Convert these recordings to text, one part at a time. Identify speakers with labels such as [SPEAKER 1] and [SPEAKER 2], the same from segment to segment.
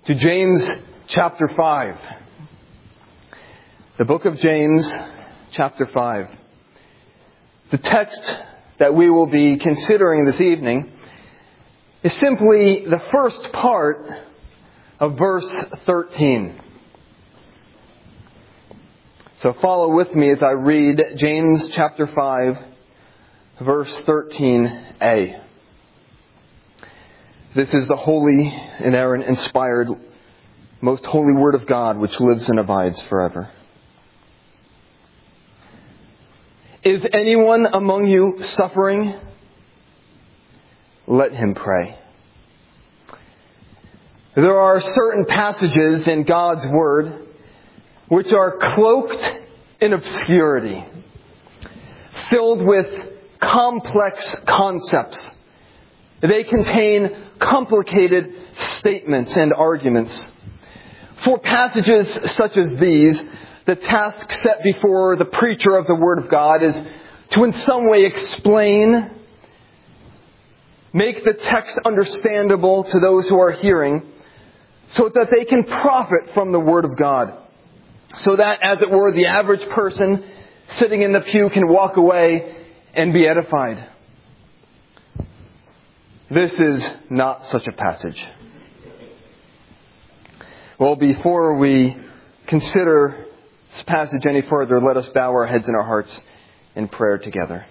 [SPEAKER 1] to James chapter 5. The book of James chapter 5. The text that we will be considering this evening is simply the first part of verse 13. So follow with me as I read James chapter 5, verse 13a. This is the holy, inerrant, inspired, most holy Word of God, which lives and abides forever. Is anyone among you suffering? Let him pray. There are certain passages in God's Word which are cloaked in obscurity, filled with complex concepts. They contain complicated statements and arguments. For passages such as these, the task set before the preacher of the Word of God is to in some way explain, make the text understandable to those who are hearing, so that they can profit from the Word of God. So that, as it were, the average person sitting in the pew can walk away and be edified. This is not such a passage. Well, before we consider this passage any further, let us bow our heads and our hearts in prayer together.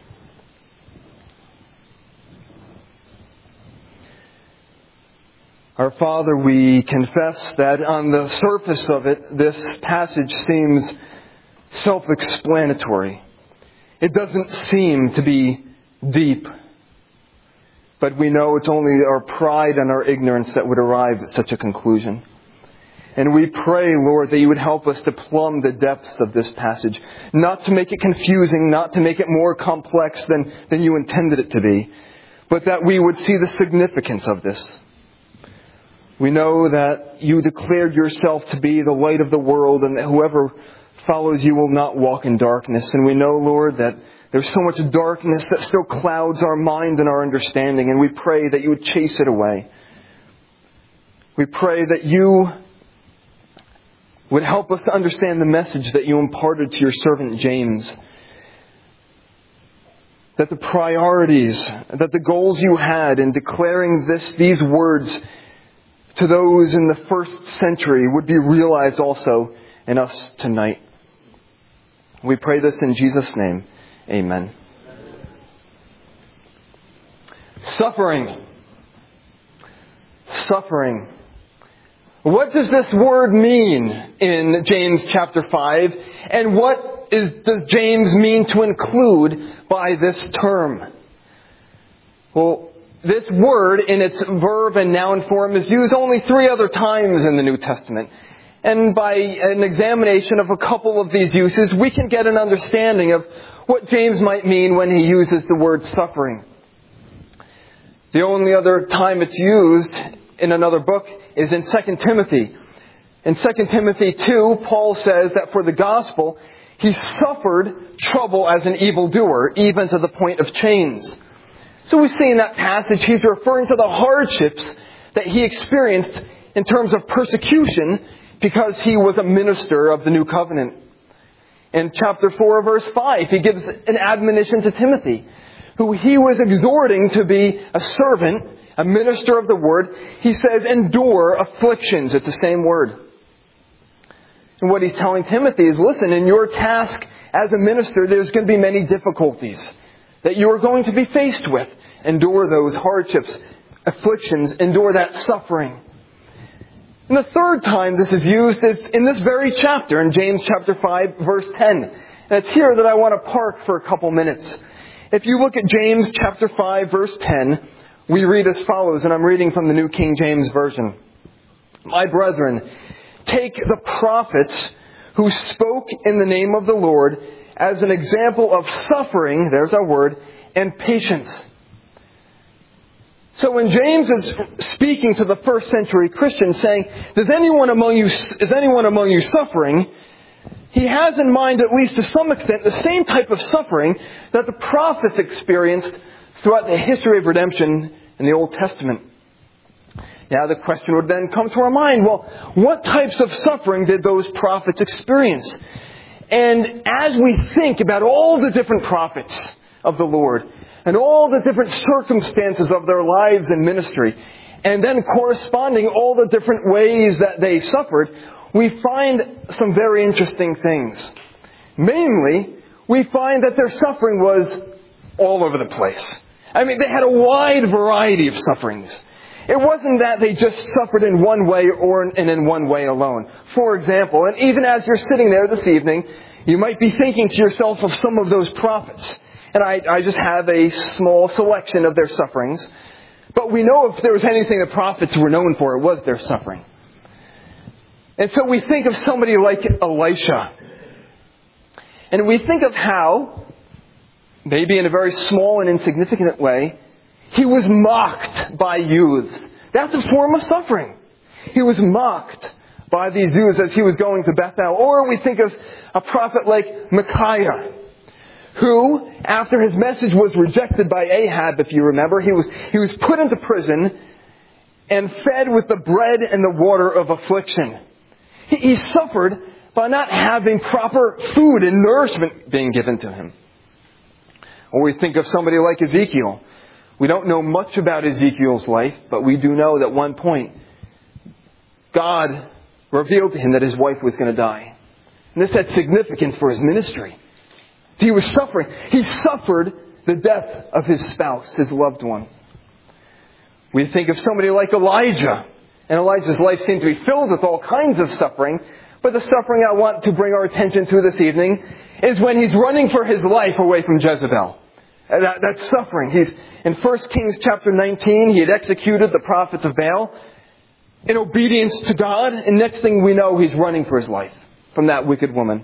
[SPEAKER 1] Our Father, we confess that on the surface of it, this passage seems self-explanatory. It doesn't seem to be deep. But we know it's only our pride and our ignorance that would arrive at such a conclusion. And we pray, Lord, that you would help us to plumb the depths of this passage. Not to make it confusing, not to make it more complex than you intended it to be. But that we would see the significance of this. We know that you declared yourself to be the light of the world, and that whoever follows you will not walk in darkness. And we know, Lord, that there's so much darkness that still clouds our mind and our understanding, and we pray that you would chase it away. We pray that you would help us to understand the message that you imparted to your servant James. That the priorities, that the goals you had in declaring these words to those in the first century would be realized also in us tonight. We pray this in Jesus' name. Amen. Suffering. Suffering. What does this word mean in James chapter 5? And what does James mean to include by this term? Well, this word in its verb and noun form is used only 3 other times in the New Testament. And by an examination of a couple of these uses, we can get an understanding of what James might mean when he uses the word suffering. The only other time it's used in another book is in 2 Timothy. In 2 Timothy 2, Paul says that for the gospel, he suffered trouble as an evildoer, even to the point of chains. So we see in that passage he's referring to the hardships that he experienced in terms of persecution because he was a minister of the new covenant. In chapter 4, verse 5, he gives an admonition to Timothy, who he was exhorting to be a servant, a minister of the word. He says, endure afflictions. It's the same word. And what he's telling Timothy is, listen, in your task as a minister, there's going to be many difficulties that you are going to be faced with. Endure those hardships, afflictions, endure that suffering. And the third time this is used is in this very chapter, in James chapter 5, verse 10. And it's here that I want to park for a couple minutes. If you look at James chapter 5, verse 10, we read as follows, and I'm reading from the New King James Version. My brethren, take the prophets who spoke in the name of the Lord as an example of suffering, there's our word, and patience. So when James is speaking to the first century Christians saying, is anyone among you suffering? He has in mind, at least to some extent, the same type of suffering that the prophets experienced throughout the history of redemption in the Old Testament. Now the question would then come to our mind, well, what types of suffering did those prophets experience? And as we think about all the different prophets of the Lord and all the different circumstances of their lives and ministry, and then corresponding all the different ways that they suffered, we find some very interesting things. Mainly, we find that their suffering was all over the place. I mean, they had a wide variety of sufferings. It wasn't that they just suffered in one way and in one way alone. For example, and even as you're sitting there this evening, you might be thinking to yourself of some of those prophets. And I just have a small selection of their sufferings. But we know if there was anything the prophets were known for, it was their suffering. And so we think of somebody like Elisha. And we think of how, maybe in a very small and insignificant way, he was mocked by youths. That's a form of suffering. He was mocked by these youths as he was going to Bethel. Or we think of a prophet like Micaiah, who, after his message was rejected by Ahab, if you remember, he was put into prison and fed with the bread and the water of affliction. He suffered by not having proper food and nourishment being given to him. Or we think of somebody like Ezekiel. We don't know much about Ezekiel's life, but we do know that at one point, God revealed to him that his wife was going to die. And this had significance for his ministry. He was suffering. He suffered the death of his spouse, his loved one. We think of somebody like Elijah. And Elijah's life seemed to be filled with all kinds of suffering. But the suffering I want to bring our attention to this evening is when he's running for his life away from Jezebel. That's suffering. He's in 1 Kings chapter 19, he had executed the prophets of Baal in obedience to God. And next thing we know, he's running for his life from that wicked woman.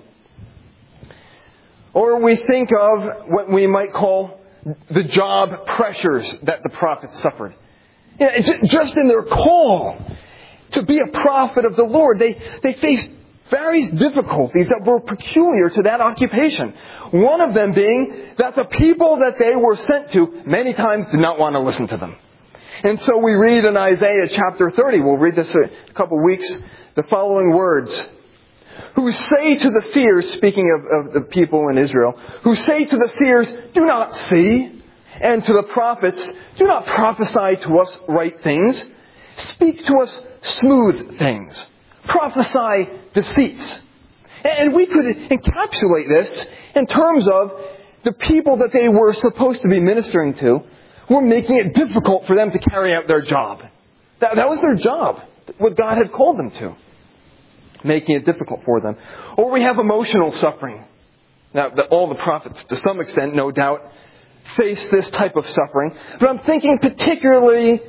[SPEAKER 1] Or we think of what we might call the job pressures that the prophets suffered. Just in their call to be a prophet of the Lord, they faced various difficulties that were peculiar to that occupation. One of them being that the people that they were sent to many times did not want to listen to them. And so we read in Isaiah chapter 30, we'll read this a couple weeks, the following words. Who say to the seers, speaking of the people in Israel, who say to the seers, do not see, and to the prophets, do not prophesy to us right things. Speak to us smooth things. Prophesy deceits. And we could encapsulate this in terms of the people that they were supposed to be ministering to were making it difficult for them to carry out their job. That was their job, what God had called them to. Making it difficult for them. Or we have emotional suffering. Now, all the prophets, to some extent, no doubt, face this type of suffering. But I'm thinking particularly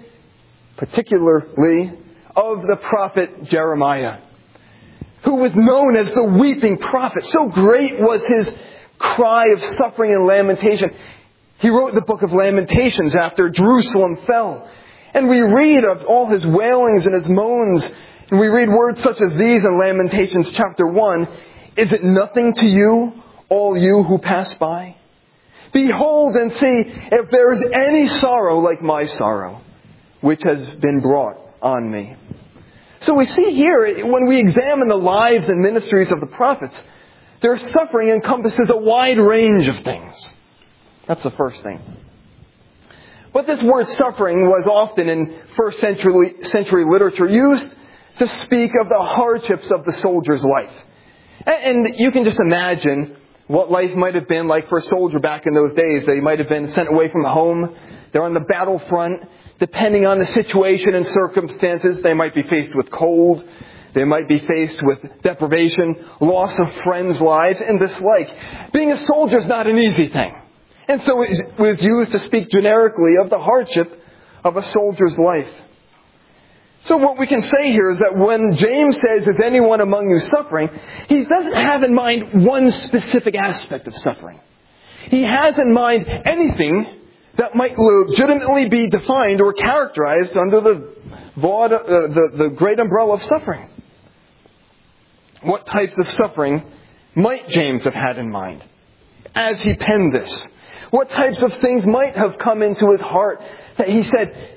[SPEAKER 1] of the prophet Jeremiah, who was known as the weeping prophet. So great was his cry of suffering and lamentation. He wrote the book of Lamentations after Jerusalem fell. And we read of all his wailings and his moans. And we read words such as these in Lamentations chapter 1. Is it nothing to you, all you who pass by? Behold and see if there is any sorrow like my sorrow, which has been brought on me. So we see here, when we examine the lives and ministries of the prophets, their suffering encompasses a wide range of things. That's the first thing. But this word suffering was often in first century literature used to speak of the hardships of the soldier's life. And you can just imagine what life might have been like for a soldier back in those days. They might have been sent away from home. They're on the battlefront. Depending on the situation and circumstances, they might be faced with cold. They might be faced with deprivation, loss of friends' lives, and this like. Being a soldier is not an easy thing. And so it was used to speak generically of the hardship of a soldier's life. So what we can say here is that when James says, is anyone among you suffering, he doesn't have in mind one specific aspect of suffering. He has in mind anything that might legitimately be defined or characterized under the great umbrella of suffering. What types of suffering might James have had in mind as he penned this? What types of things might have come into his heart that he said,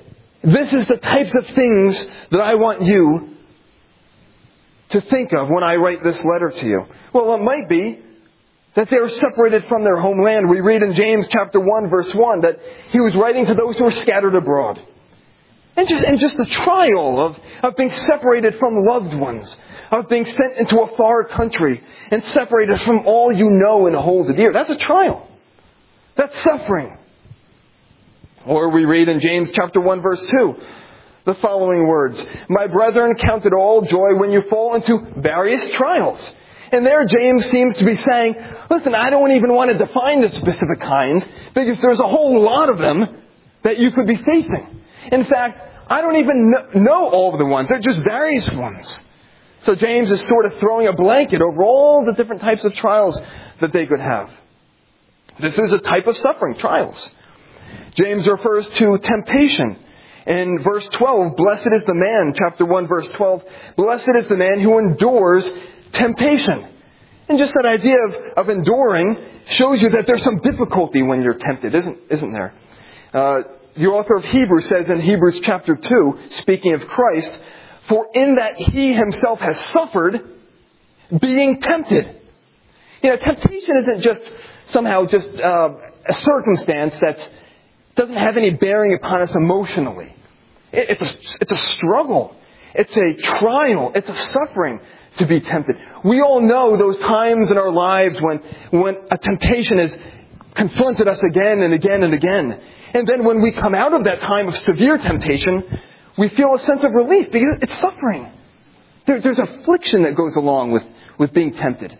[SPEAKER 1] This is the types of things that I want you to think of when I write this letter to you. Well, it might be that they were separated from their homeland. We read in James chapter 1, verse 1, that he was writing to those who were scattered abroad. And just the trial of being separated from loved ones, of being sent into a far country and separated from all you know and hold dear. That's a trial. That's suffering. Or we read in James chapter 1, verse 2, the following words, "My brethren, count it all joy when you fall into various trials." And there James seems to be saying, listen, I don't even want to define the specific kind, because there's a whole lot of them that you could be facing. In fact, I don't even know all of the ones. They're just various ones. So James is sort of throwing a blanket over all the different types of trials that they could have. This is a type of suffering, trials. James refers to temptation. In verse 12, blessed is the man, chapter 1, verse 12, blessed is the man who endures temptation. And just that idea of enduring shows you that there's some difficulty when you're tempted, isn't there? The author of Hebrews says in Hebrews chapter 2, speaking of Christ, for in that he himself has suffered, being tempted. You know, temptation isn't just somehow just a circumstance that doesn't have any bearing upon us emotionally. It's a struggle. It's a trial. It's a suffering to be tempted. We all know those times in our lives when a temptation has confronted us again and again and again. And then when we come out of that time of severe temptation, we feel a sense of relief because it's suffering. There's affliction that goes along with being tempted.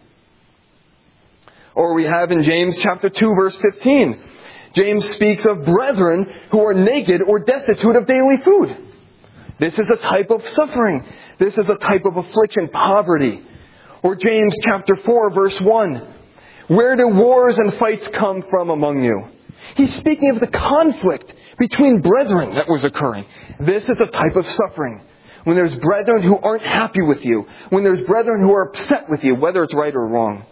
[SPEAKER 1] Or we have in James chapter 2, verse 15, James speaks of brethren who are naked or destitute of daily food. This is a type of suffering. This is a type of affliction, poverty. Or James chapter 4, verse 1, where do wars and fights come from among you? He's speaking of the conflict between brethren that was occurring. This is a type of suffering. When there's brethren who aren't happy with you. When there's brethren who are upset with you, whether it's right or wrong.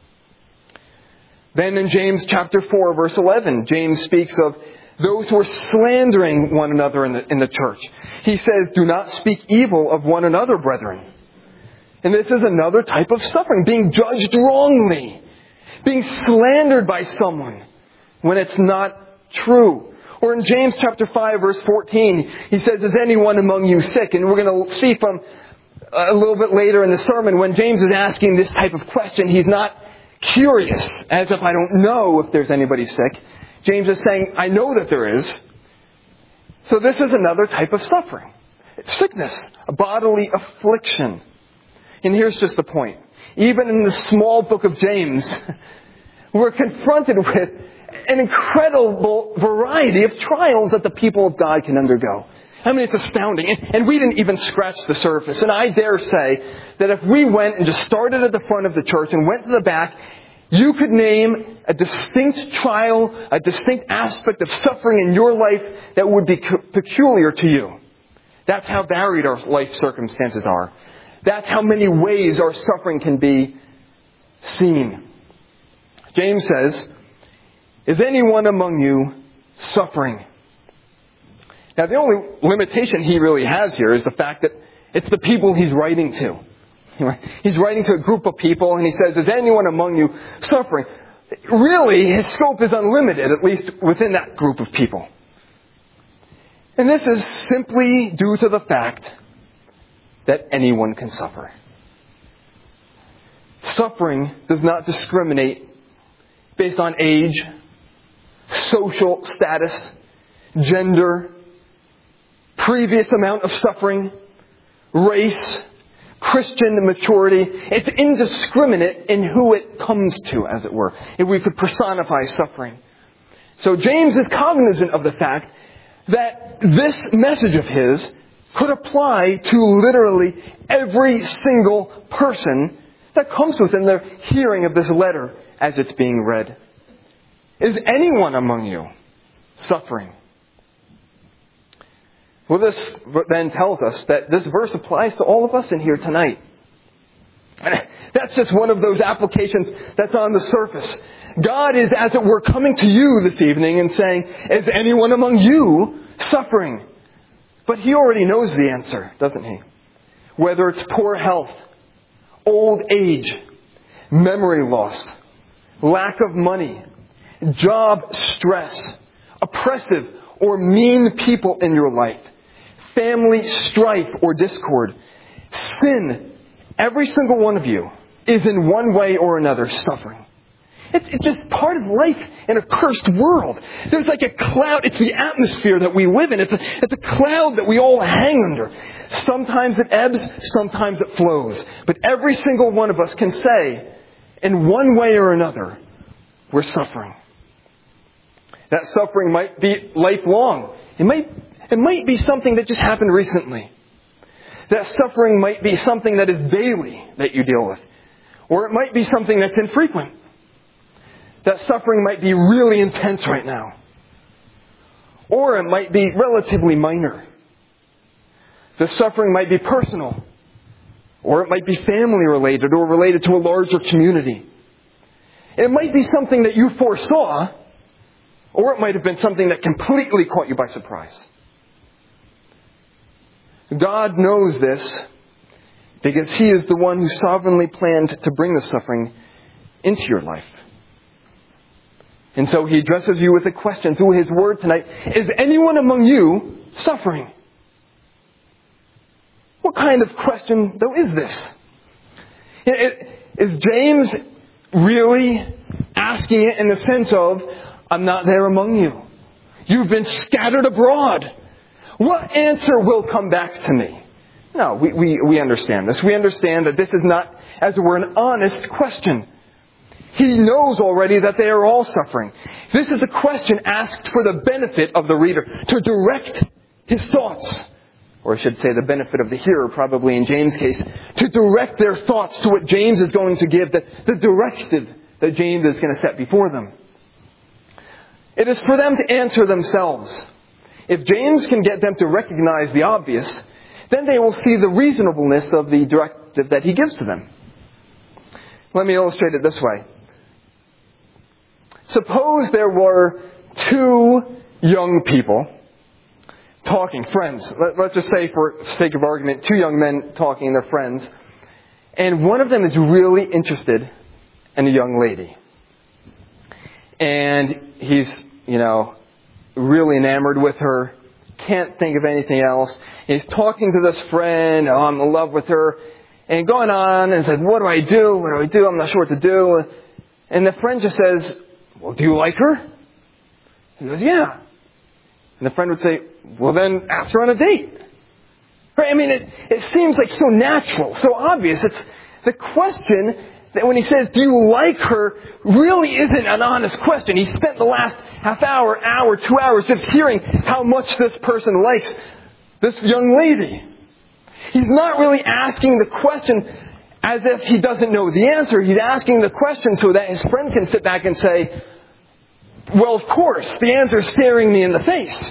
[SPEAKER 1] Then in James chapter 4, verse 11, James speaks of those who are slandering one another in the church. He says, do not speak evil of one another, brethren. And this is another type of suffering, being judged wrongly. Being slandered by someone when it's not true. Or in James chapter 5, verse 14, he says, is anyone among you sick? And we're going to see from a little bit later in the sermon, when James is asking this type of question, he's not curious, as if I don't know if there's anybody sick. James is saying, I know that there is. So this is another type of suffering. It's sickness, a bodily affliction. And here's just the point. Even in the small book of James, we're confronted with an incredible variety of trials that the people of God can undergo. I mean, it's astounding. And we didn't even scratch the surface. And I dare say that if we went and just started at the front of the church and went to the back, you could name a distinct trial, a distinct aspect of suffering in your life that would be peculiar to you. That's how varied our life circumstances are. That's how many ways our suffering can be seen. James says, is anyone among you suffering? Now, the only limitation he really has here is the fact that it's the people he's writing to. He's writing to a group of people and he says, is anyone among you suffering? Really, his scope is unlimited, at least within that group of people. And this is simply due to the fact that anyone can suffer. Suffering does not discriminate based on age, social status, gender, previous amount of suffering, race, Christian maturity. It's indiscriminate in who it comes to, as it were, if we could personify suffering. So James is cognizant of the fact that this message of his could apply to literally every single person that comes within the hearing of this letter as it's being read. Is anyone among you suffering? Well, this then tells us that this verse applies to all of us in here tonight. And that's just one of those applications that's on the surface. God is, as it were, coming to you this evening and saying, is anyone among you suffering? But He already knows the answer, doesn't He? Whether it's poor health, old age, memory loss, lack of money, job stress, oppressive or mean people in your life, family strife or discord, sin, every single one of you is in one way or another suffering. It's just part of life in a cursed world. There's like a cloud. It's the atmosphere that we live in. It's a cloud that we all hang under. Sometimes it ebbs, sometimes it flows. But every single one of us can say, in one way or another, we're suffering. That suffering might be lifelong. It might be something that just happened recently. That suffering might be something that is daily that you deal with. Or it might be something that's infrequent. That suffering might be really intense right now. Or it might be relatively minor. The suffering might be personal. Or it might be family related or related to a larger community. It might be something that you foresaw. Or it might have been something that completely caught you by surprise. God knows this because He is the one who sovereignly planned to bring the suffering into your life. And so He addresses you with a question through His Word tonight. Is anyone among you suffering? What kind of question, though, is this? Is James really asking it in the sense of, I'm not there among you. You've been scattered abroad. What answer will come back to me? No, we understand this. We understand that this is not, as it were, an honest question. He knows already that they are all suffering. This is a question asked for the benefit of the reader, to direct his thoughts. Or I should say the benefit of the hearer, probably in James' case, to direct their thoughts to what James is going to give, the directive that James is going to set before them. It is for them to answer themselves. If James can get them to recognize the obvious, then they will see the reasonableness of the directive that he gives to them. Let me illustrate it this way. Suppose there were two young people talking, friends. Let's just say, for sake of argument, two young men talking, they're friends. And one of them is really interested in a young lady. And he's, really enamored with her. Can't think of anything else. He's talking to this friend. Oh, I'm in love with her. And going on and says, what do I do? What do I do? I'm not sure what to do. And the friend just says, well, do you like her? He goes, yeah. And the friend would say, well, then ask her on a date. Right? I mean, it seems like so natural, so obvious. It's the question that when he says, do you like her, really isn't an honest question. He spent the last half hour, 2 hours just hearing how much this person likes this young lady. He's not really asking the question as if he doesn't know the answer. He's asking the question so that his friend can sit back and say, well, of course, the answer is staring me in the face.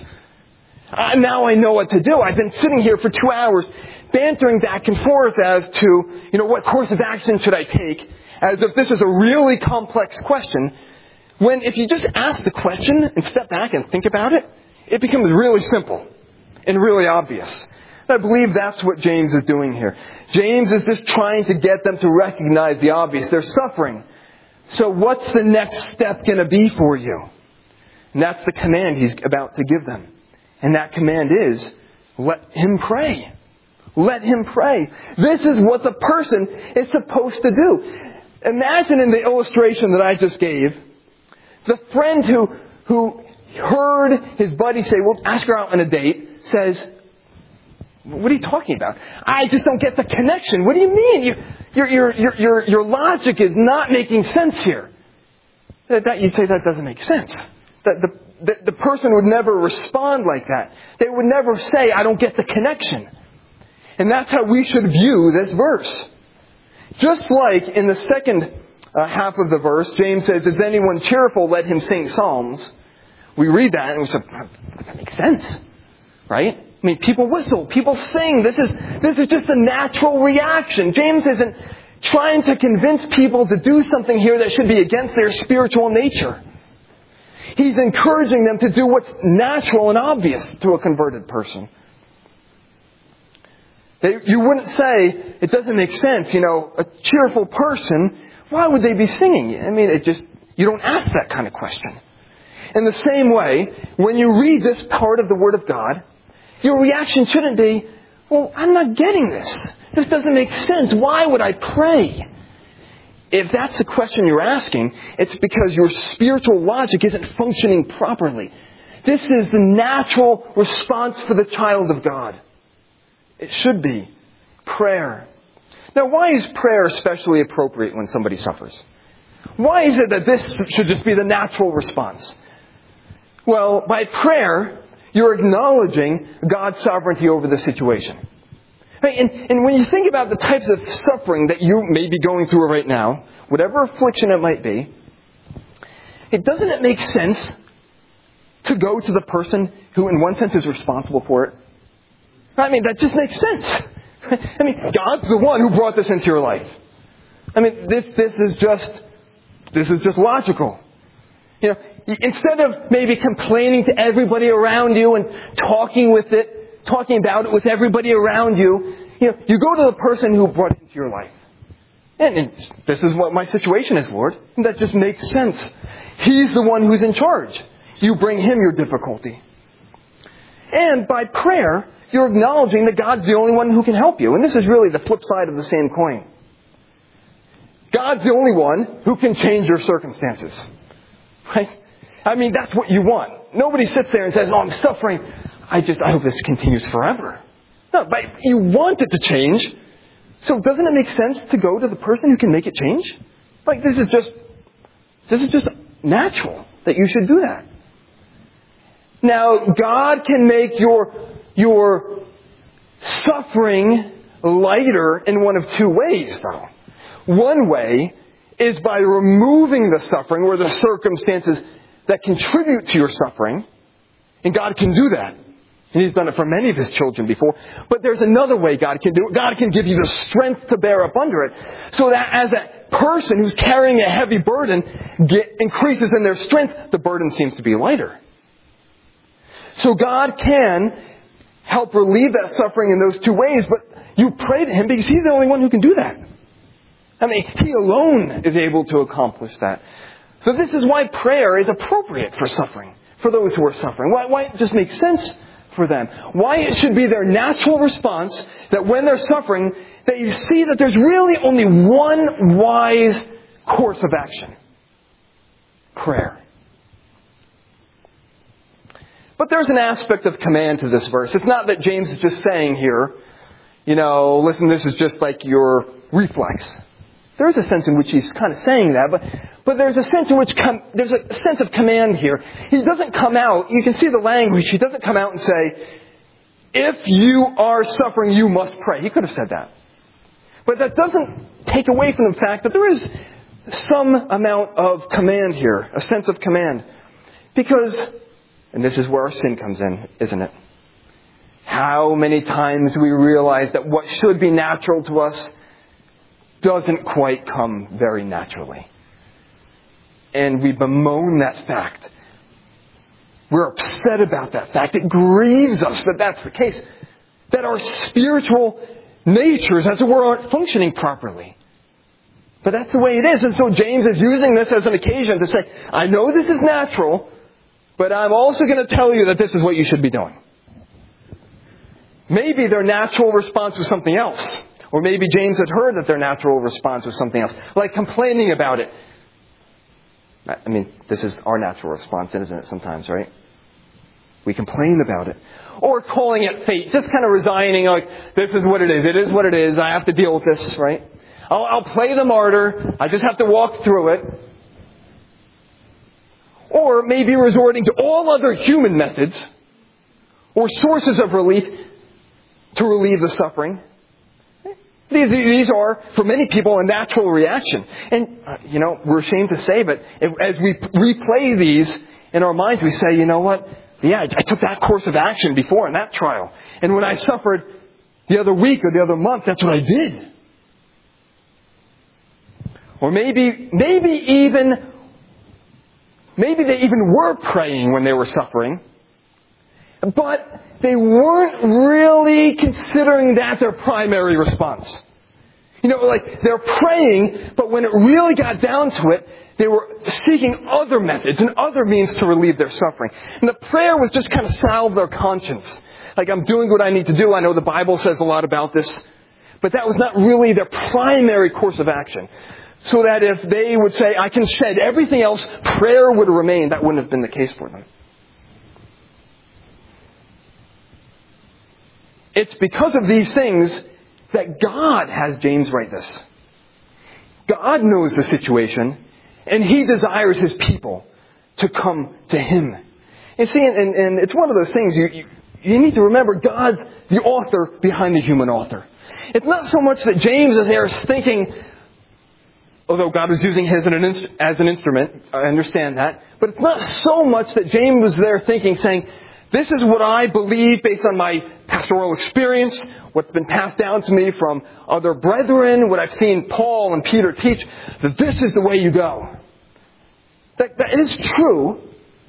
[SPEAKER 1] Now I know what to do. I've been sitting here for 2 hours bantering back and forth as to, what course of action should I take, as if this is a really complex question, when if you just ask the question and step back and think about it, it becomes really simple and really obvious. And I believe that's what James is doing here. James is just trying to get them to recognize the obvious. They're suffering. So what's the next step going to be for you? And that's the command he's about to give them. And that command is, let him pray. Let him pray. This is what the person is supposed to do. Imagine in the illustration that I just gave, the friend who heard his buddy say, well, ask her out on a date, says, what are you talking about? I just don't get the connection. What do you mean? Your logic is not making sense here. You'd say that doesn't make sense. The person would never respond like that. They would never say, I don't get the connection. And that's how we should view this verse. Just like in the second half of the verse, James says, is anyone cheerful? Let him sing psalms. We read that and we say, that makes sense. Right? I mean, people whistle, people sing. This is just a natural reaction. James isn't trying to convince people to do something here that should be against their spiritual nature. He's encouraging them to do what's natural and obvious to a converted person. You wouldn't say, it doesn't make sense, a cheerful person, why would they be singing? I mean, you don't ask that kind of question. In the same way, when you read this part of the Word of God, your reaction shouldn't be, well, I'm not getting this. This doesn't make sense. Why would I pray? If that's the question you're asking, it's because your spiritual logic isn't functioning properly. This is the natural response for the child of God. It should be prayer. Now, why is prayer especially appropriate when somebody suffers? Why is it that this should just be the natural response? Well, by prayer, you're acknowledging God's sovereignty over the situation. And when you think about the types of suffering that you may be going through right now, whatever affliction it might be, doesn't it make sense to go to the person who in one sense is responsible for it? I mean, that just makes sense. I mean, God's the one who brought this into your life. I mean, this is just logical. Instead of maybe complaining to everybody around you and talking about it with everybody around you, you go to the person who brought it into your life. And this is what my situation is, Lord. And that just makes sense. He's the one who's in charge. You bring Him your difficulty. And by prayer, you're acknowledging that God's the only one who can help you. And this is really the flip side of the same coin. God's the only one who can change your circumstances. Right? I mean, that's what you want. Nobody sits there and says, I'm suffering. I hope this continues forever. No, but you want it to change. So doesn't it make sense to go to the person who can make it change? This is just natural that you should do that. Now, God can make your suffering lighter in one of two ways, though. One way is by removing the suffering or the circumstances that contribute to your suffering. And God can do that. And He's done it for many of His children before. But there's another way God can do it. God can give you the strength to bear up under it. So that as a person who's carrying a heavy burden increases in their strength, the burden seems to be lighter. So God can help relieve that suffering in those two ways. But you pray to Him because He's the only one who can do that. I mean, He alone is able to accomplish that. So this is why prayer is appropriate for suffering, for those who are suffering. Why it just makes sense for them. Why it should be their natural response that when they're suffering, that you see that there's really only one wise course of action. Prayer. But there's an aspect of command to this verse. It's not that James is just saying here, listen, this is just like your reflex. There is a sense in which he's kind of saying that, but there's a sense in which there's a sense of command here. He doesn't come out, you can see the language, he doesn't come out and say, if you are suffering, you must pray. He could have said that. But that doesn't take away from the fact that there is some amount of command here, a sense of command. Because, and this is where our sin comes in, isn't it? How many times we realize that what should be natural to us doesn't quite come very naturally. And we bemoan that fact. We're upset about that fact. It grieves us that that's the case. That our spiritual natures, as it were, aren't functioning properly. But that's the way it is. And so James is using this as an occasion to say, I know this is natural, but I'm also going to tell you that this is what you should be doing. Maybe their natural response was something else. Or maybe James had heard that their natural response was something else, like complaining about it. I mean, this is our natural response, isn't it, sometimes, right? We complain about it. Or calling it fate, just kind of resigning, like, this is what it is. It is what it is. I have to deal with this, right? I'll play the martyr. I just have to walk through it. Or maybe resorting to all other human methods or sources of relief to relieve the suffering. These are, for many people, a natural reaction. And, we're ashamed to say, but as we replay these in our minds, we say, you know what? Yeah, I took that course of action before in that trial. And when I suffered the other week or the other month, that's what I did. Or maybe they even were praying when they were suffering. But they weren't really considering that their primary response. They're praying, but when it really got down to it, they were seeking other methods and other means to relieve their suffering. And the prayer was just kind of salve their conscience. I'm doing what I need to do. I know the Bible says a lot about this. But that was not really their primary course of action. So that if they would say, I can shed everything else, prayer would remain. That wouldn't have been the case for them. It's because of these things that God has James write this. God knows the situation, and He desires His people to come to Him. And see, and it's one of those things you need to remember, God's the author behind the human author. It's not so much that James is there thinking, although God was using his as an instrument, I understand that, but it's not so much that James was there thinking, saying, this is what I believe based on my pastoral experience, what's been passed down to me from other brethren, what I've seen Paul and Peter teach, that this is the way you go. That is true.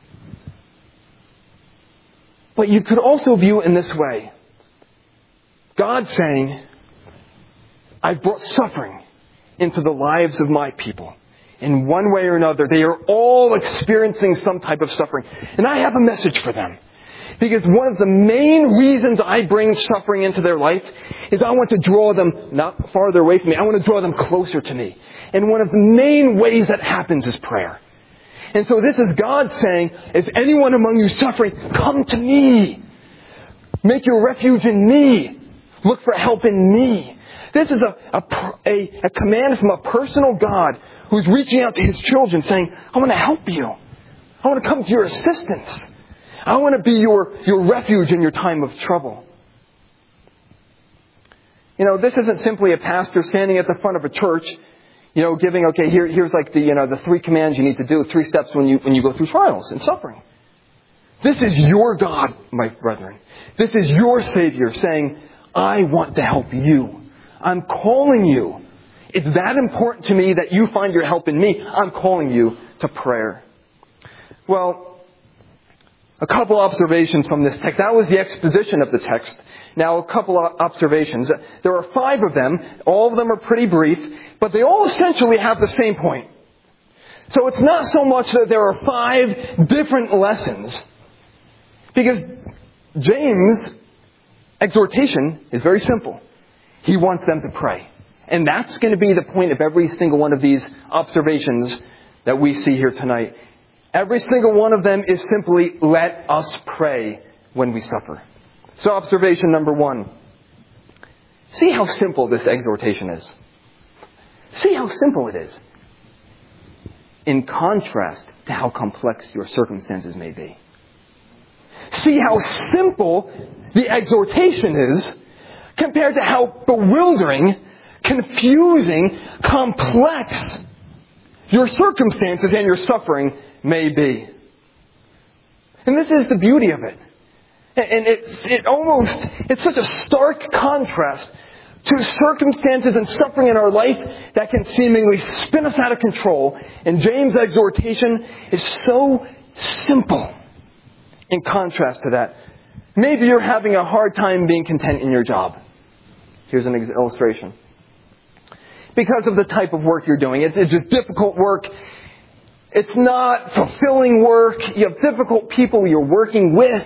[SPEAKER 1] But you could also view it in this way. God saying, I've brought suffering into the lives of my people. In one way or another, they are all experiencing some type of suffering. And I have a message for them. Because one of the main reasons I bring suffering into their life is I want to draw them not farther away from me. I want to draw them closer to me. And one of the main ways that happens is prayer. And so this is God saying, is anyone among you suffering? Come to me. Make your refuge in me. Look for help in me. This is a command from a personal God who's reaching out to His children saying, I want to help you. I want to come to your assistance. I want to be your refuge in your time of trouble. This isn't simply a pastor standing at the front of a church, giving, okay, here's like the 3 commands you need to do, 3 steps when you go through trials and suffering. This is your God, my brethren. This is your Savior saying, I want to help you. I'm calling you. It's that important to me that you find your help in me. I'm calling you to prayer. Well, a couple observations from this text. That was the exposition of the text. Now, a couple observations. There are 5 of them. All of them are pretty brief, but they all essentially have the same point. So it's not so much that there are 5 different lessons, because James' exhortation is very simple. He wants them to pray. And that's going to be the point of every single one of these observations that we see here tonight. Every single one of them is simply, let us pray when we suffer. So observation number 1. See how simple this exhortation is. See how simple it is. In contrast to how complex your circumstances may be. See how simple the exhortation is compared to how bewildering, confusing, complex your circumstances and your suffering may be. And this is the beauty of it. And it's such a stark contrast to circumstances and suffering in our life that can seemingly spin us out of control. And James' exhortation is so simple in contrast to that. Maybe you're having a hard time being content in your job. Here's an illustration. Because of the type of work you're doing. It's just difficult work. It's not fulfilling work. You have difficult people you're working with.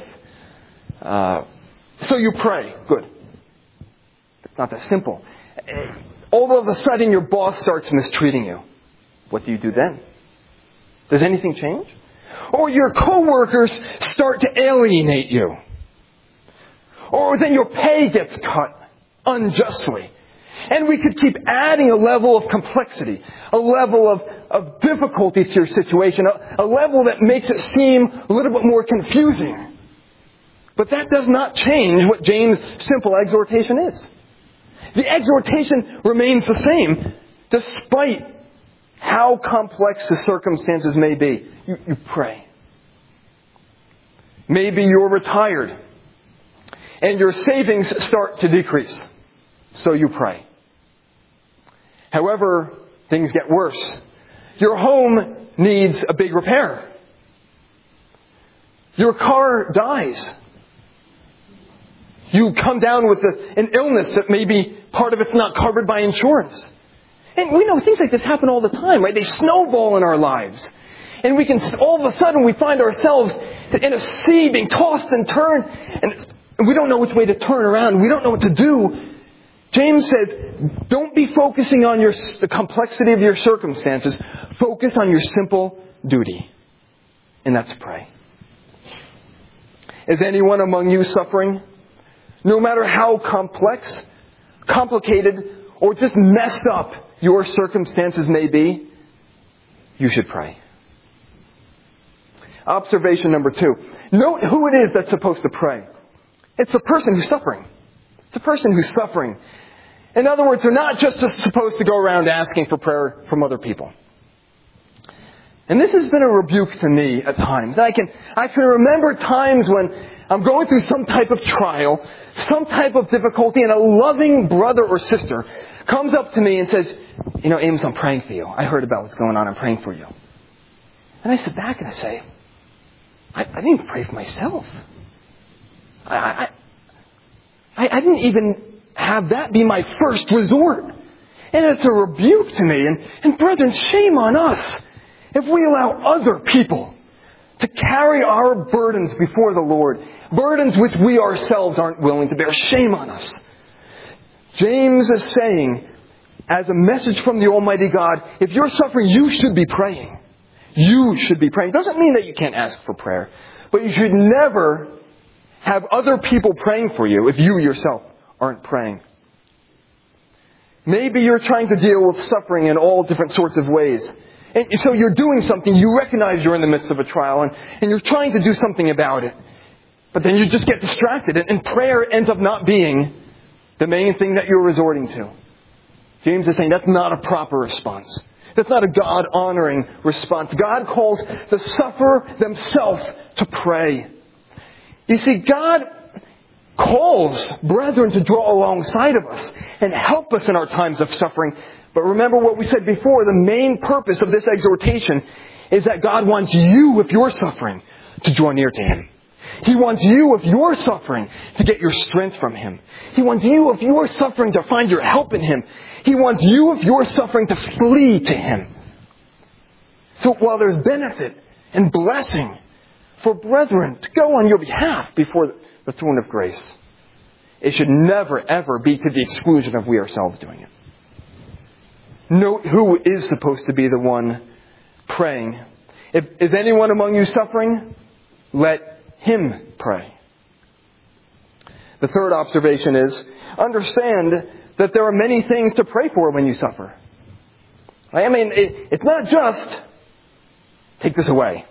[SPEAKER 1] So you pray. Good. It's not that simple. All of a sudden your boss starts mistreating you. What do you do then? Does anything change? Or your coworkers start to alienate you. Or then your pay gets cut unjustly. And we could keep adding a level of complexity, a level of difficulty to your situation, a level that makes it seem a little bit more confusing. But that does not change what James' simple exhortation is. The exhortation remains the same, despite how complex the circumstances may be. You pray. Maybe you're retired and your savings start to decrease. So you pray. However, things get worse. Your home needs a big repair. Your car dies. You come down with an illness that maybe part of it's not covered by insurance. And we know things like this happen all the time, right? They snowball in our lives. And we can, all of a sudden, we find ourselves in a sea being tossed and turned. And we don't know which way to turn around. We don't know what to do. James said, don't be focusing on the complexity of your circumstances. Focus on your simple duty. And that's pray. Is anyone among you suffering? No matter how complex, complicated, or just messed up your circumstances may be, you should pray. Observation number 2. Note who it is that's supposed to pray. It's the person who's suffering. It's the person who's suffering. In other words, they're not just supposed to go around asking for prayer from other people. And this has been a rebuke to me at times. I can remember times when I'm going through some type of trial, some type of difficulty, and a loving brother or sister comes up to me and says, Amos, I'm praying for you. I heard about what's going on. I'm praying for you. And I sit back and I say, I didn't even pray for myself. I didn't even have that be my first resort. And it's a rebuke to me. And brethren, shame on us if we allow other people to carry our burdens before the Lord. Burdens which we ourselves aren't willing to bear. Shame on us. James is saying, as a message from the Almighty God, if you're suffering, you should be praying. You should be praying. Doesn't mean that you can't ask for prayer. But you should never have other people praying for you if you yourself aren't praying. Maybe you're trying to deal with suffering in all different sorts of ways. And so you're doing something, you recognize you're in the midst of a trial, and you're trying to do something about it. But then you just get distracted, and prayer ends up not being the main thing that you're resorting to. James is saying that's not a proper response. That's not a God-honoring response. God calls the sufferer themselves to pray. You see, God calls brethren to draw alongside of us and help us in our times of suffering. But remember what we said before, the main purpose of this exhortation is that God wants you, if you're suffering, to draw near to Him. He wants you, if you're suffering, to get your strength from Him. He wants you, if you're suffering, to find your help in Him. He wants you, if you're suffering, to flee to Him. So while there's benefit and blessing for brethren to go on your behalf before the throne of grace, it should never, ever be to the exclusion of we ourselves doing it. Note who is supposed to be the one praying. Is anyone among you suffering? Let him pray. The third observation is, understand that there are many things to pray for when you suffer. I mean, it's not just, take this away.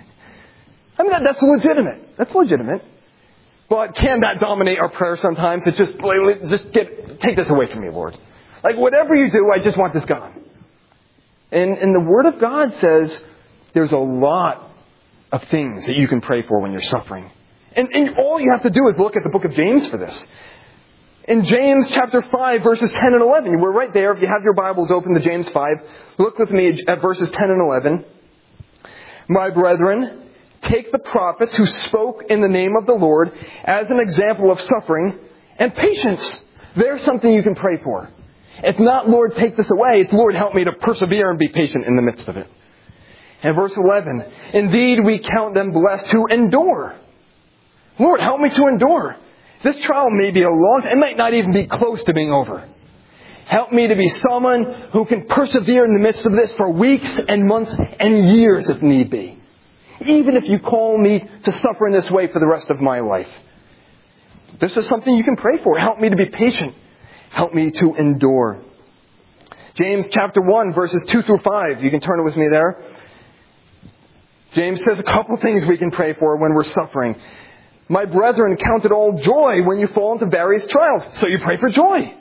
[SPEAKER 1] I mean, that's legitimate. That's legitimate. But can that dominate our prayer sometimes? It's just take this away from me, Lord. Like, whatever you do, I just want this gone. And the Word of God says there's a lot of things that you can pray for when you're suffering. And all you have to do is look at the book of James for this. In James chapter 5, verses 10 and 11, we're right there. If you have your Bibles open to James 5, look with me at verses 10 and 11. My brethren, take the prophets who spoke in the name of the Lord as an example of suffering and patience. There's something you can pray for. It's not, Lord, take this away. It's, Lord, help me to persevere and be patient in the midst of it. And verse 11, indeed we count them blessed who endure. Lord, help me to endure. This trial may be a long time. It might not even be close to being over. Help me to be someone who can persevere in the midst of this for weeks and months and years if need be. Even if you call me to suffer in this way for the rest of my life. This is something you can pray for. Help me to be patient. Help me to endure. James chapter 1, verses 2 through 5. You can turn it with me there. James says a couple things we can pray for when we're suffering. My brethren, count it all joy when you fall into various trials. So you pray for joy.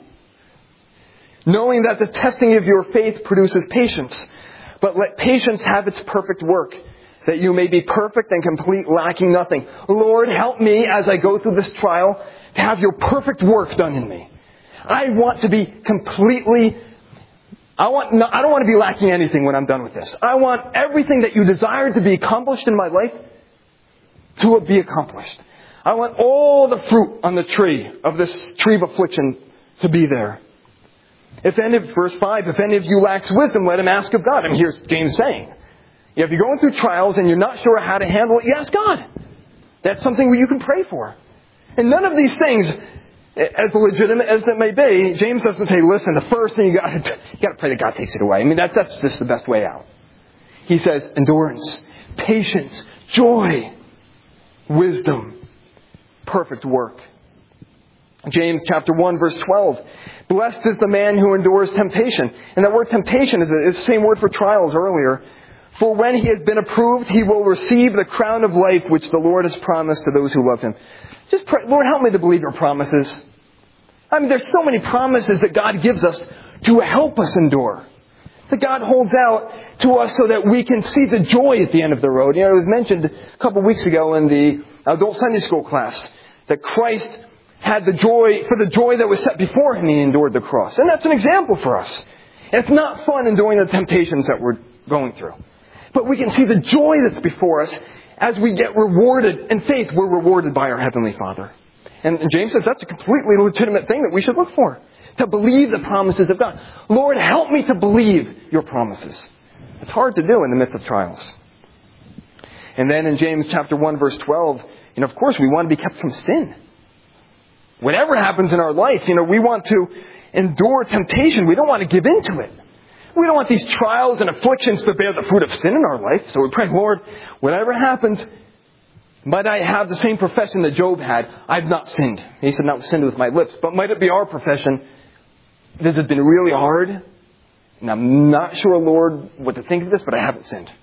[SPEAKER 1] Knowing that the testing of your faith produces patience. But let patience have its perfect work, that you may be perfect and complete, lacking nothing. Lord, help me as I go through this trial to have your perfect work done in me. I want to be completely... I don't want to be lacking anything when I'm done with this. I want everything that you desire to be accomplished in my life to be accomplished. I want all the fruit on the tree of this tree of affliction to be there. Verse 5, if any of you lacks wisdom, let him ask of God. And here's James saying, if you're going through trials and you're not sure how to handle it, you ask God. That's something you can pray for. And none of these things, as legitimate as it may be, James doesn't say, listen, the first thing you got to pray that God takes it away. I mean, that's just the best way out. He says endurance, patience, joy, wisdom, perfect work. James chapter 1 verse 12. Blessed is the man who endures temptation. And that word temptation is the same word for trials earlier. For when he has been approved, he will receive the crown of life which the Lord has promised to those who love him. Just pray, Lord, help me to believe your promises. I mean, there's so many promises that God gives us to help us endure. That God holds out to us so that we can see the joy at the end of the road. You know, it was mentioned a couple of weeks ago in the adult Sunday school class that Christ had the joy that was set before him, he endured the cross. And that's an example for us. And it's not fun enduring the temptations that we're going through. But we can see the joy that's before us as we get rewarded. In faith, we're rewarded by our Heavenly Father. And James says that's a completely legitimate thing that we should look for. To believe the promises of God. Lord, help me to believe your promises. It's hard to do in the midst of trials. And then in James chapter 1 verse 12, of course we want to be kept from sin. Whatever happens in our life, we want to endure temptation. We don't want to give in to it. We don't want these trials and afflictions to bear the fruit of sin in our life. So we pray, Lord, whatever happens, might I have the same profession that Job had. I've not sinned. He said, not sinned with my lips. But might it be our profession? This has been really hard. And I'm not sure, Lord, what to think of this, but I haven't sinned.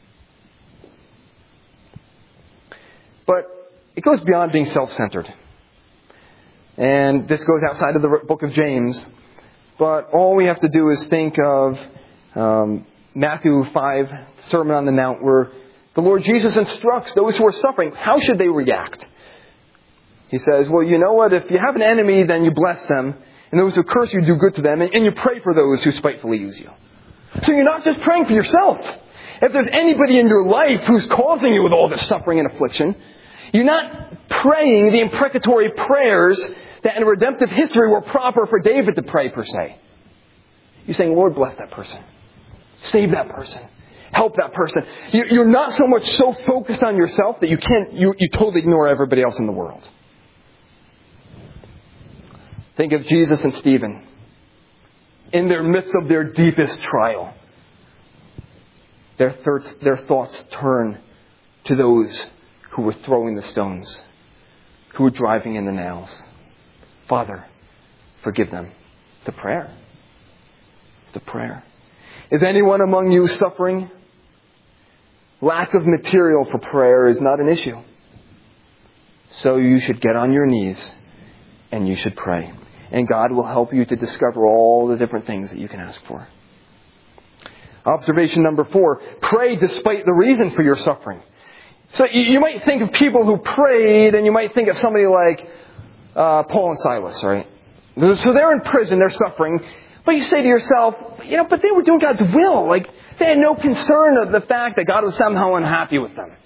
[SPEAKER 1] But it goes beyond being self-centered. And this goes outside of the book of James. But all we have to do is think of Matthew 5, Sermon on the Mount, where the Lord Jesus instructs those who are suffering, how should they react? He says, well, you know what? If you have an enemy, then you bless them. And those who curse you, do good to them. And you pray for those who spitefully use you. So you're not just praying for yourself. If there's anybody in your life who's causing you with all this suffering and affliction, you're not praying the imprecatory prayers that in redemptive history were proper for David to pray, per se. You're saying, Lord, bless that person. Save that person. Help that person. You're not so much so focused on yourself that you totally ignore everybody else in the world. Think of Jesus and Stephen. In their midst of their deepest trial, their thoughts turn to those who were throwing the stones, who were driving in the nails. Father, forgive them. To prayer. To prayer. Is anyone among you suffering? Lack of material for prayer is not an issue. So you should get on your knees and you should pray. And God will help you to discover all the different things that you can ask for. Observation number 4. Pray despite the reason for your suffering. So you might think of people who prayed, and you might think of somebody like Paul and Silas, right? So they're in prison, they're suffering. But you say to yourself, but they were doing God's will. Like, they had no concern of the fact that God was somehow unhappy with them.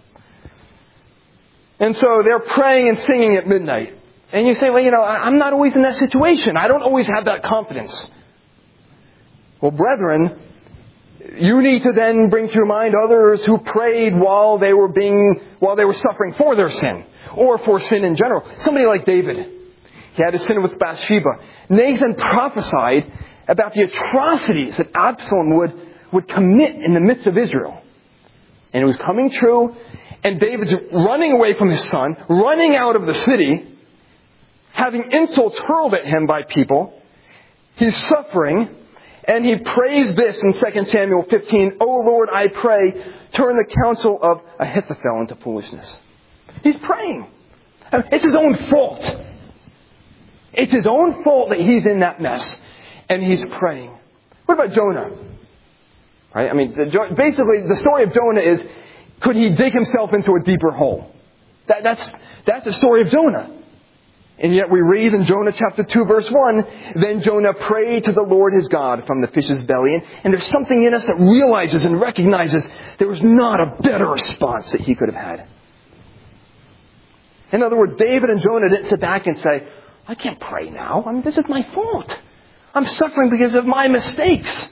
[SPEAKER 1] And so they're praying and singing at midnight. And you say, I'm not always in that situation. I don't always have that confidence. Well, brethren, you need to then bring to your mind others who prayed while they were suffering for their sin, or for sin in general. Somebody like David. He had a sin with Bathsheba. Nathan prophesied about the atrocities that Absalom would commit in the midst of Israel. And it was coming true. And David's running away from his son, running out of the city, having insults hurled at him by people. He's suffering. And he prays this in 2 Samuel 15, O Lord, I pray, turn the counsel of Ahithophel into foolishness. He's praying. It's his own fault. It's his own fault that he's in that mess. And he's praying. What about Jonah? Right? I mean, basically, the story of Jonah is, could he dig himself into a deeper hole? That's the story of Jonah. And yet we read in Jonah chapter 2 verse 1, then Jonah prayed to the Lord his God from the fish's belly. And there's something in us that realizes and recognizes there was not a better response that he could have had. In other words, David and Jonah didn't sit back and say, I can't pray now. I mean, this is my fault. I'm suffering because of my mistakes.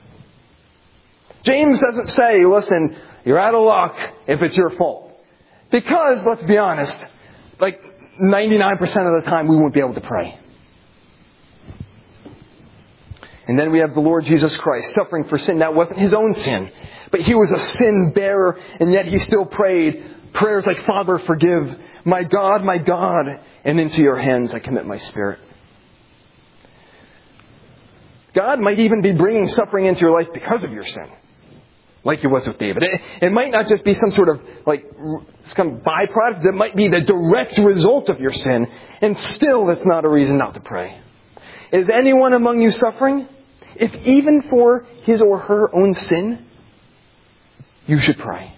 [SPEAKER 1] James doesn't say, listen, you're out of luck if it's your fault. Because, let's be honest, like 99% of the time we won't be able to pray. And then we have the Lord Jesus Christ suffering for sin. That wasn't his own sin, but he was a sin bearer, and yet he still prayed prayers like, Father, forgive, my God, and into your hands I commit my spirit. God might even be bringing suffering into your life because of your sin, like it was with David. It might not just be some sort of some byproduct. It might be the direct result of your sin, and still that's not a reason not to pray. Is anyone among you suffering? If even for his or her own sin, you should pray.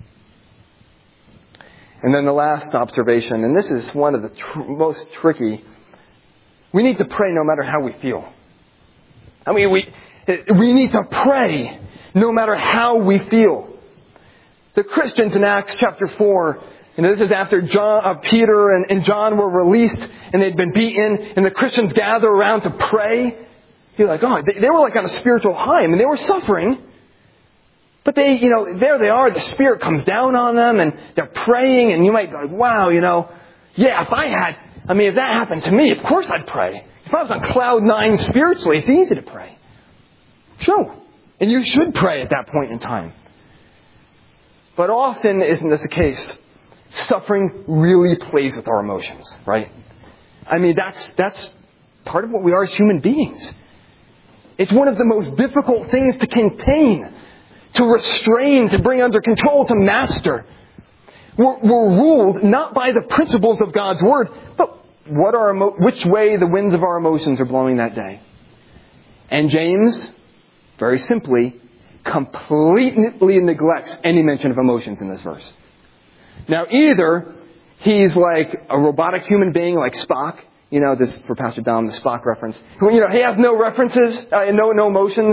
[SPEAKER 1] And then the last observation, and this is one of the most tricky, we need to pray no matter how we feel. I mean, we need to pray no matter how we feel. The Christians in Acts chapter 4, this is after Peter and John were released and they'd been beaten, and the Christians gather around to pray. You're like, oh, they were like on a spiritual high. I mean, they were suffering. But there they are, the Spirit comes down on them and they're praying, and you might be like, wow, yeah, if that happened to me, of course I'd pray. If I was on cloud 9 spiritually, it's easy to pray. Sure. And you should pray at that point in time. But often isn't this the case? Suffering really plays with our emotions, right? I mean, that's part of what we are as human beings. It's one of the most difficult things to contain, to restrain, to bring under control, to master. We're ruled not by the principles of God's Word, but which way the winds of our emotions are blowing that day. And James, very simply, completely neglects any mention of emotions in this verse. Now, either he's like a robotic human being like Spock, this for Pastor Dom, the Spock reference. He has no references, no emotions.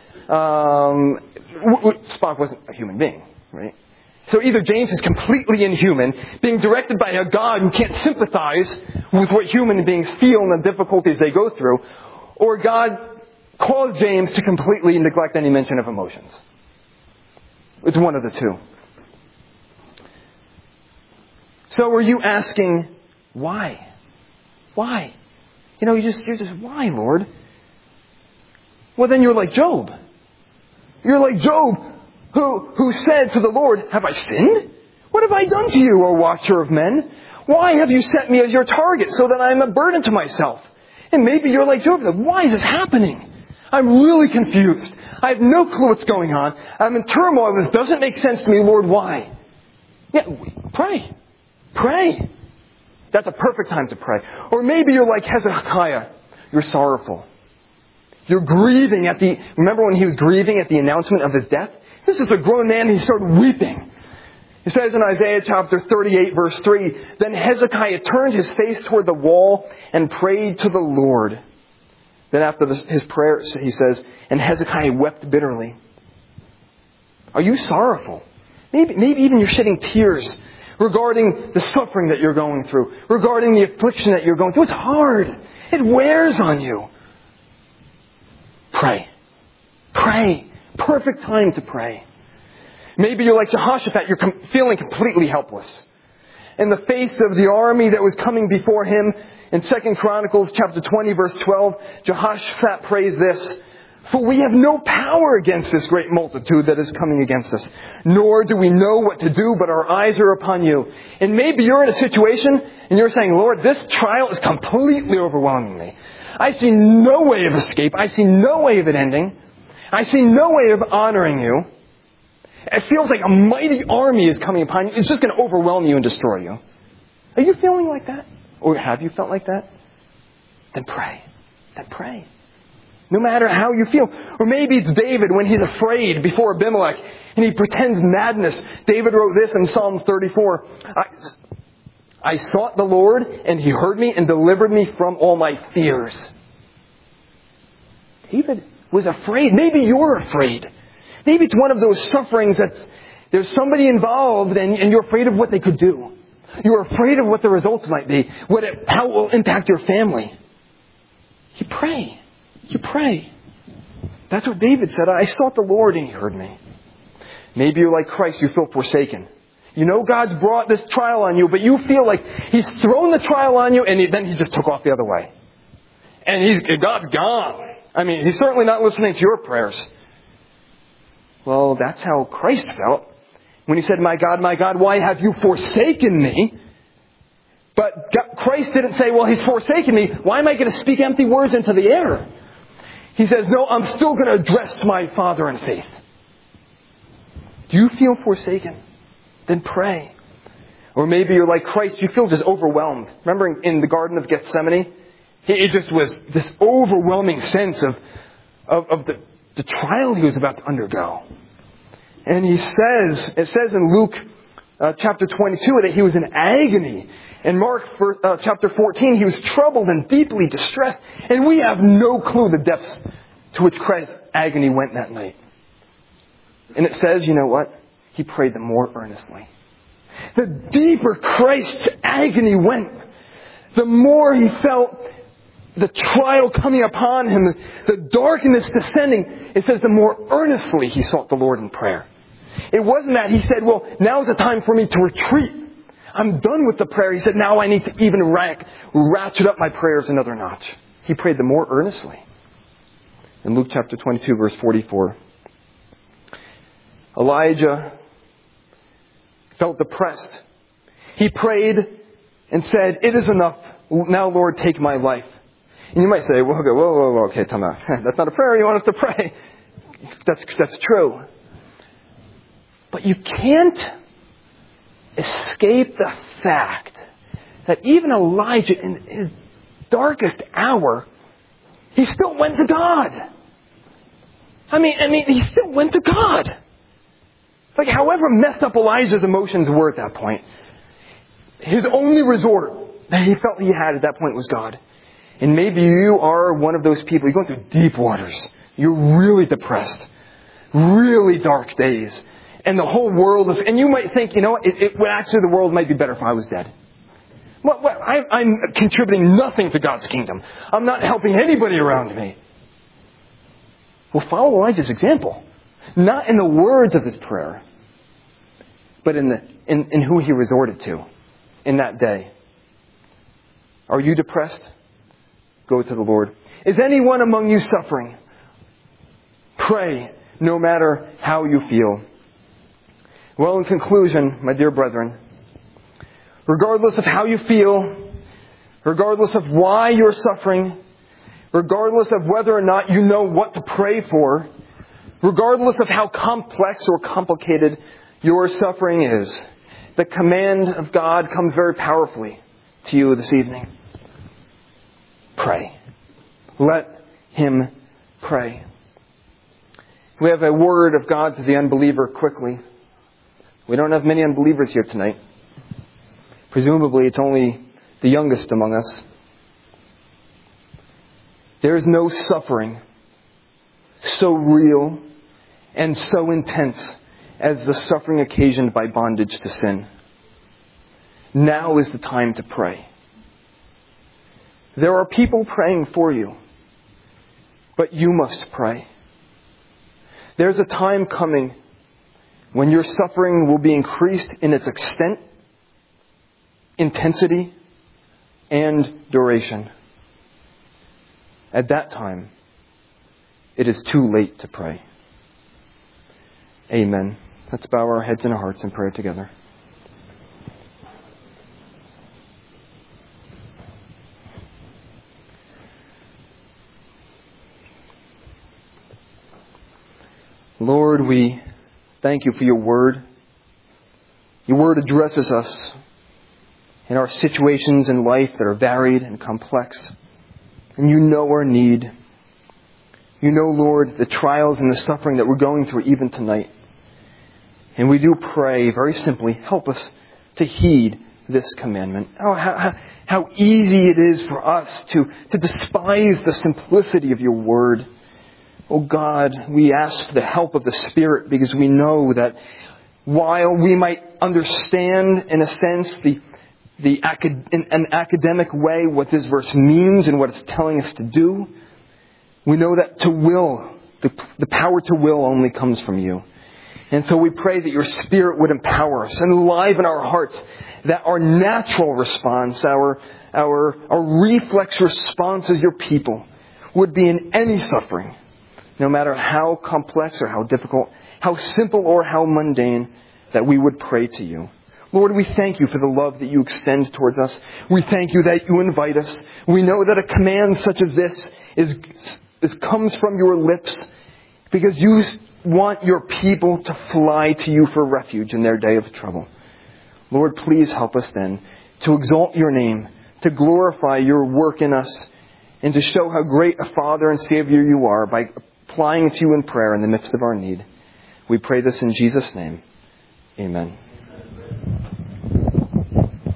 [SPEAKER 1] Spock wasn't a human being, right? So either James is completely inhuman, being directed by a God who can't sympathize with what human beings feel and the difficulties they go through, or God caused James to completely neglect any mention of emotions. It's one of the two. So are you asking, why? Why? You're just, why, Lord? Well, then you're like Job. You're like Job, who said to the Lord, have I sinned? What have I done to you, O watcher of men? Why have you set me as your target so that I am a burden to myself? And maybe you're like Job, why is this happening? I'm really confused. I have no clue what's going on. I'm in turmoil. This doesn't make sense to me, Lord. Why? Yeah, pray. Pray. That's a perfect time to pray. Or maybe you're like Hezekiah. You're sorrowful. You're grieving remember when he was grieving at the announcement of his death? This is a grown man, and he started weeping. It says in Isaiah chapter 38, verse 3, then Hezekiah turned his face toward the wall and prayed to the Lord. Then after his prayer, he says, and Hezekiah wept bitterly. Are you sorrowful? Maybe even you're shedding tears regarding the suffering that you're going through, regarding the affliction that you're going through. It's hard. It wears on you. Pray. Pray. Perfect time to pray. Maybe you're like Jehoshaphat. You're feeling completely helpless. In the face of the army that was coming before him, in 2 Chronicles chapter 20, verse 12, Jehoshaphat prays this, for we have no power against this great multitude that is coming against us, nor do we know what to do, but our eyes are upon you. And maybe you're in a situation and you're saying, Lord, this trial is completely overwhelming me. I see no way of escape. I see no way of it ending. I see no way of honoring you. It feels like a mighty army is coming upon you. It's just going to overwhelm you and destroy you. Are you feeling like that? Or have you felt like that? Then pray. Then pray. No matter how you feel. Or maybe it's David when he's afraid before Abimelech and he pretends madness. David wrote this in Psalm 34. I sought the Lord and He heard me and delivered me from all my fears. David was afraid. Maybe you're afraid. Maybe it's one of those sufferings that there's somebody involved and you're afraid of what they could do. You're afraid of what the results might be, how it will impact your family. You pray. You pray. That's what David said. I sought the Lord and He heard me. Maybe you're like Christ, you feel forsaken. You know God's brought this trial on you, but you feel like He's thrown the trial on you and then He just took off the other way. And God's gone. I mean, He's certainly not listening to your prayers. Well, that's how Christ felt when He said, my God, why have you forsaken me? But Christ didn't say, well, He's forsaken me. Why am I going to speak empty words into the air? He says, no, I'm still going to address my Father in faith. Do you feel forsaken? Then pray. Or maybe you're like Christ, you feel just overwhelmed. Remember in the Garden of Gethsemane? It just was this overwhelming sense of the trial He was about to undergo. And it says in Luke chapter 22 that He was in agony. In Mark chapter 14, He was troubled and deeply distressed. And we have no clue the depths to which Christ's agony went that night. And it says, you know what? He prayed the more earnestly. The deeper Christ's agony went, the more He felt the trial coming upon Him, the darkness descending. It says the more earnestly He sought the Lord in prayer. It wasn't that He said, well, now is the time for me to retreat. I'm done with the prayer. He said, now I need to even ratchet up my prayers another notch. He prayed the more earnestly. In Luke chapter 22, verse 44, Elijah felt depressed. He prayed and said, it is enough. Now, Lord, take my life. And you might say, whoa, okay, time out. That's not a prayer you want us to pray. That's true. But you can't escape the fact that even Elijah, in his darkest hour, he still went to God. I mean, he still went to God. Like, however messed up Elijah's emotions were at that point, his only resort that he felt he had at that point was God. And maybe you are one of those people. You're going through deep waters. You're really depressed. Really dark days. And the whole world is... And you might think, you know what? Actually, the world might be better if I was dead. Well, I'm contributing nothing to God's kingdom. I'm not helping anybody around me. Well, follow Elijah's example. Not in the words of his prayer, but in who he resorted to in that day. Are you depressed? Go to the Lord. Is anyone among you suffering? Pray, no matter how you feel. Well, in conclusion, my dear brethren, regardless of how you feel, regardless of why you're suffering, regardless of whether or not you know what to pray for, regardless of how complex or complicated your suffering is, the command of God comes very powerfully to you this evening. Pray. Let Him pray. We have a word of God to the unbeliever quickly. We don't have many unbelievers here tonight. Presumably it's only the youngest among us. There is no suffering so real and so intense as the suffering occasioned by bondage to sin. Now is the time to pray. There are people praying for you, but you must pray. There's a time coming when your suffering will be increased in its extent, intensity, and duration. At that time, it is too late to pray. Amen. Let's bow our heads and our hearts and pray together. Lord, we thank You for Your word. Your word addresses us in our situations in life that are varied and complex. And You know our need. You know, Lord, the trials and the suffering that we're going through even tonight. And we do pray very simply, help us to heed this commandment. Oh, how easy it is for us to despise the simplicity of Your word. Oh God, we ask for the help of the Spirit, because we know that while we might understand, in a sense, in an academic way what this verse means and what it's telling us to do. We know that to will, the power to will only comes from you. And so we pray that your Spirit would empower us and enliven our hearts, that our natural response, our reflex response as your people would be in any suffering, no matter how complex or how difficult, how simple or how mundane, that we would pray to you. Lord, we thank you for the love that you extend towards us. We thank you that you invite us. We know that a command such as this comes from your lips because you want your people to fly to you for refuge in their day of trouble. Lord, please help us then to exalt your name, to glorify your work in us, and to show how great a Father and Savior you are by applying to you in prayer in the midst of our need. We pray this in Jesus' name. Amen.